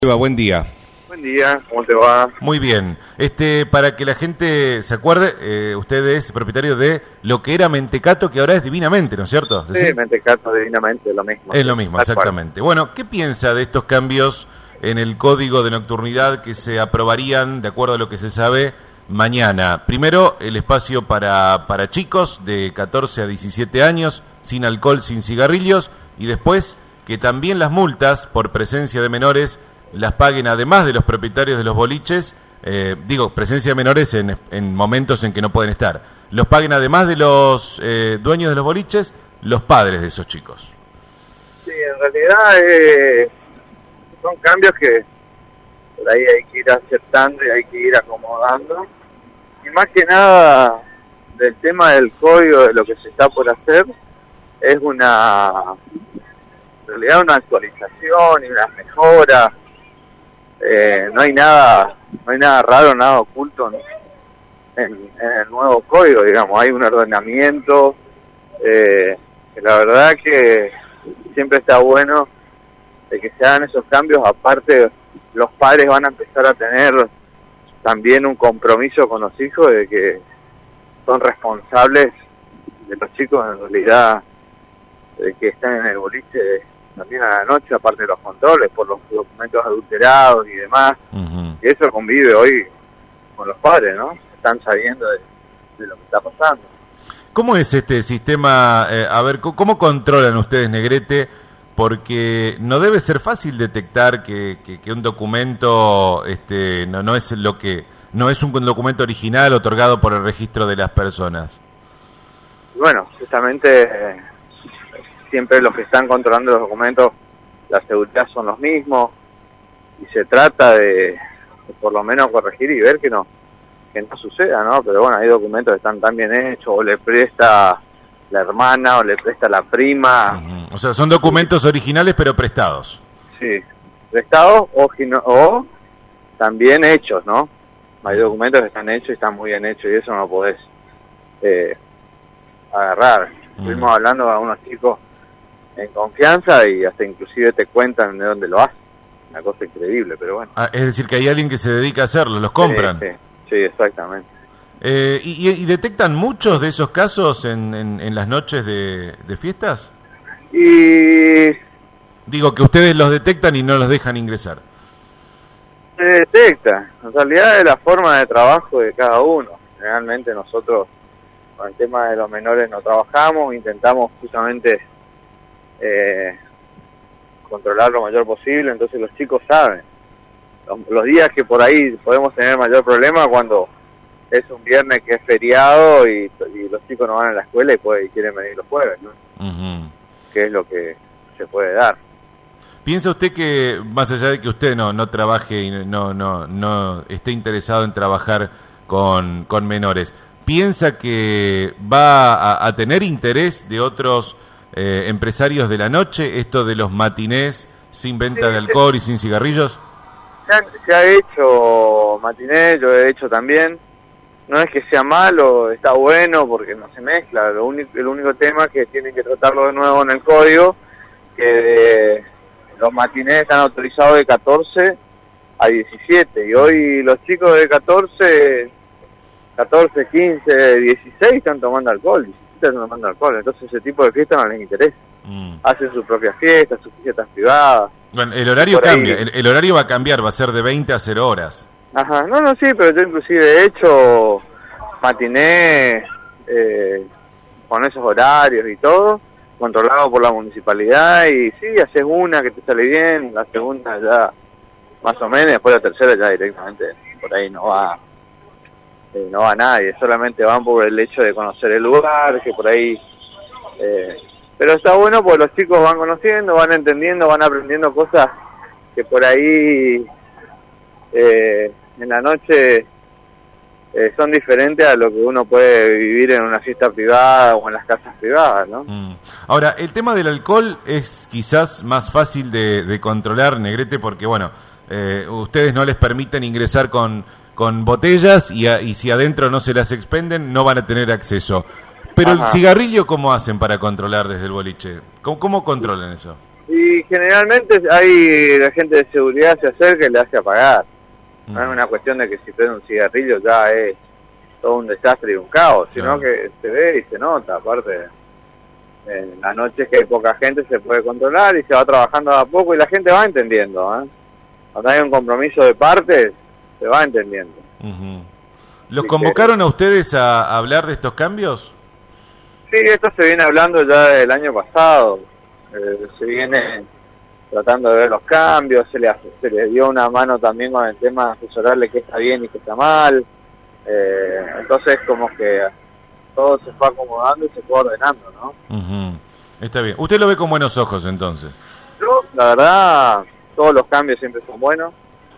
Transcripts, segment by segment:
Eva, buen día. Buen día, ¿cómo te va? Muy bien. Para que la gente se acuerde, usted es propietario de lo que era Mentecato, que ahora es Divinamente, ¿no es cierto? ¿Es sí, Mentecato, Divinamente, es lo mismo. Es lo mismo, exactamente. Bueno, ¿qué piensa de estos cambios en el código de nocturnidad que se aprobarían, de acuerdo a lo que se sabe, mañana? Primero, el espacio para chicos de 14 a 17 años, sin alcohol, sin cigarrillos, y después que también las multas por presencia de menores las paguen, además de los propietarios de los boliches, presencia de menores en momentos en que no pueden estar, los paguen además de los dueños de los boliches, los padres de esos chicos. Sí, en realidad son cambios que por ahí hay que ir aceptando y hay que ir acomodando, y más que nada del tema del código, de lo que se está por hacer, es en realidad una actualización y una mejora. No hay nada raro, nada oculto en el nuevo código, digamos. Hay un ordenamiento, que la verdad que siempre está bueno de que se hagan esos cambios. Aparte, los padres van a empezar a tener también un compromiso con los hijos de que son responsables de los chicos, en realidad, de que están en el boliche también a la noche, aparte de los controles por los documentos adulterados y demás. Uh-huh. Y eso convive hoy con los padres, ¿no? Están sabiendo de lo que está pasando. ¿Cómo es este sistema? ¿Cómo controlan ustedes, Negrete? Porque no debe ser fácil detectar que un documento no es un documento original otorgado por el registro de las personas. Bueno, justamente siempre los que están controlando los documentos, la seguridad son los mismos, y se trata de por lo menos corregir y ver que no suceda, ¿no? Pero bueno, hay documentos que están tan bien hechos, o le presta la hermana, o le presta la prima. Uh-huh. O sea, son documentos originales pero prestados. Sí, prestados o también hechos, ¿no? Hay documentos que están hechos y están muy bien hechos, y eso no podés agarrar. Estuvimos hablando a unos chicos en confianza y hasta inclusive te cuentan de dónde lo hacen. Una cosa increíble, pero bueno. Es decir, que hay alguien que se dedica a hacerlo, los compran. Sí, exactamente. ¿Y detectan muchos de esos casos en las noches de fiestas? Y digo, que ustedes los detectan y no los dejan ingresar. Se detecta. En realidad es la forma de trabajo de cada uno. Realmente nosotros con el tema de los menores no trabajamos, intentamos justamente controlar lo mayor posible, entonces los chicos saben. Los días que por ahí podemos tener mayor problema cuando es un viernes que es feriado y los chicos no van a la escuela y quieren venir los jueves, ¿no? Uh-huh. Que es lo que se puede dar. ¿Piensa usted que, más allá de que usted no trabaje y no esté interesado en trabajar con menores, piensa que va a tener interés de otros empresarios de la noche, esto de los matinés sin venta de alcohol y sin cigarrillos? Se ha hecho matinés, yo he hecho también. No es que sea malo, está bueno porque no se mezcla. El único tema es que tienen que tratarlo de nuevo en el código, que los matinés están autorizados de 14 a 17, y hoy los chicos de 14, 15, 16 están tomando alcohol, 17 están tomando alcohol, entonces ese tipo de fiestas no les interesa. Hacen sus propias fiestas, sus fiestas privadas. Bueno, el horario cambia, el horario va a cambiar, va a ser de 20 a 0 horas. Ajá, no, sí, pero yo inclusive he hecho matiné con esos horarios y todo, controlado por la municipalidad, y sí, haces una que te sale bien, la segunda ya más o menos, y después la tercera ya directamente por ahí no va nadie, solamente van por el hecho de conocer el lugar, que por ahí pero está bueno porque los chicos van conociendo, van entendiendo, van aprendiendo cosas que por ahí en la noche son diferentes a lo que uno puede vivir en una fiesta privada o en las casas privadas, ¿no? Ahora, el tema del alcohol es quizás más fácil de controlar, Negrete, porque bueno, ustedes no les permiten ingresar con botellas y si adentro no se las expenden no van a tener acceso. Pero el cigarrillo, ¿cómo hacen para controlar desde el boliche? ¿Cómo controlan eso? Y generalmente hay la gente de seguridad se acerca y le hace apagar. No es una cuestión de que si prende un cigarrillo ya es todo un desastre y un caos, sino que se ve y se nota. Aparte, en las noches que hay poca gente se puede controlar y se va trabajando a poco y la gente va entendiendo. Cuando hay un compromiso de partes, se va entendiendo. ¿Los convocaron a ustedes a hablar de estos cambios? Sí, esto se viene hablando ya del año pasado. Se viene tratando de ver los cambios, se le dio una mano también con el tema de asesorarle qué está bien y qué está mal. Entonces como que todo se fue acomodando y se fue ordenando, ¿no? Está bien. ¿Usted lo ve con buenos ojos entonces? Yo, la verdad, todos los cambios siempre son buenos.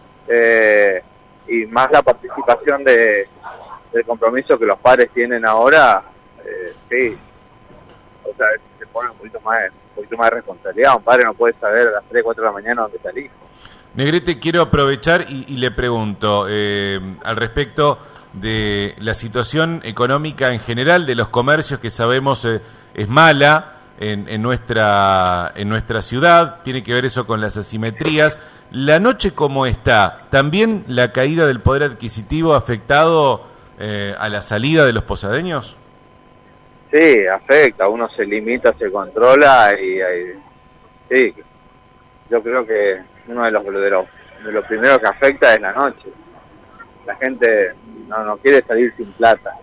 Y más la participación del compromiso que los padres tienen ahora, sí. O sea, se pone un poquito más de responsabilidad. Un padre no puede saber a las 3, 4 de la mañana dónde está el hijo. Negrete, quiero aprovechar y le pregunto al respecto de la situación económica en general de los comercios, que sabemos es mala en nuestra ciudad. Tiene que ver eso con las asimetrías. ¿La noche cómo está? ¿También la caída del poder adquisitivo ha afectado a la salida de los posadeños? Sí, afecta. Uno se limita, se controla y sí, yo creo que uno de los primeros que afecta es la noche. La gente no quiere salir sin plata.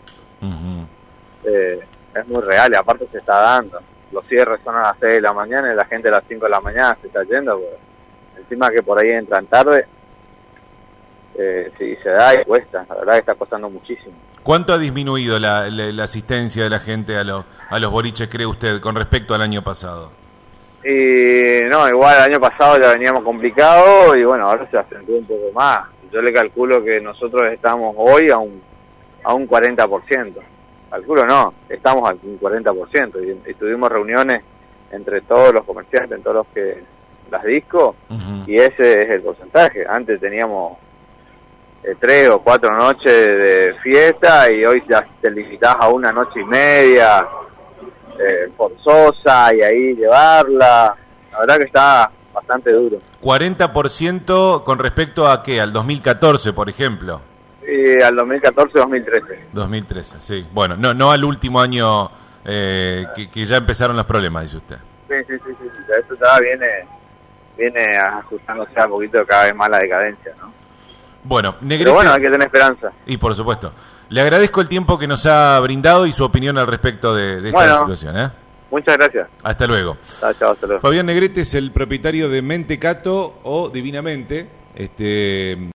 Es muy real y aparte se está dando. Los cierres son a las 6 de la mañana y la gente a las 5 de la mañana se está yendo. Encima que por ahí entran tarde, sí, se da y cuesta. La verdad que está costando muchísimo. ¿Cuánto ha disminuido la asistencia de la gente a los boliches, cree usted, con respecto al año pasado? Y no, igual el año pasado ya veníamos complicado y bueno, ahora se acentuó un poco más. Yo le calculo que nosotros estamos hoy a un 40%. Calculo no, estamos al 40%. Y tuvimos reuniones entre todos los comerciantes, en todos los que las discos, y ese es el porcentaje. Antes teníamos 3 o 4 noches de fiesta y hoy ya te limitás a una noche y media forzosa y ahí llevarla. La verdad que está bastante duro. 40% con respecto a ¿qué? Al 2014, por ejemplo. Sí, al 2014-2013. 2013, sí. Bueno, no al último año que ya empezaron los problemas, dice usted. Sí. Esto ya viene ajustándose a un poquito cada vez más la decadencia, ¿no? Bueno, Negrete, pero bueno, hay que tener esperanza. Y por supuesto. Le agradezco el tiempo que nos ha brindado y su opinión al respecto de esta situación. Muchas gracias. Hasta luego. Chao, hasta luego. Fabián Negrete es el propietario de Mentecato o Divinamente.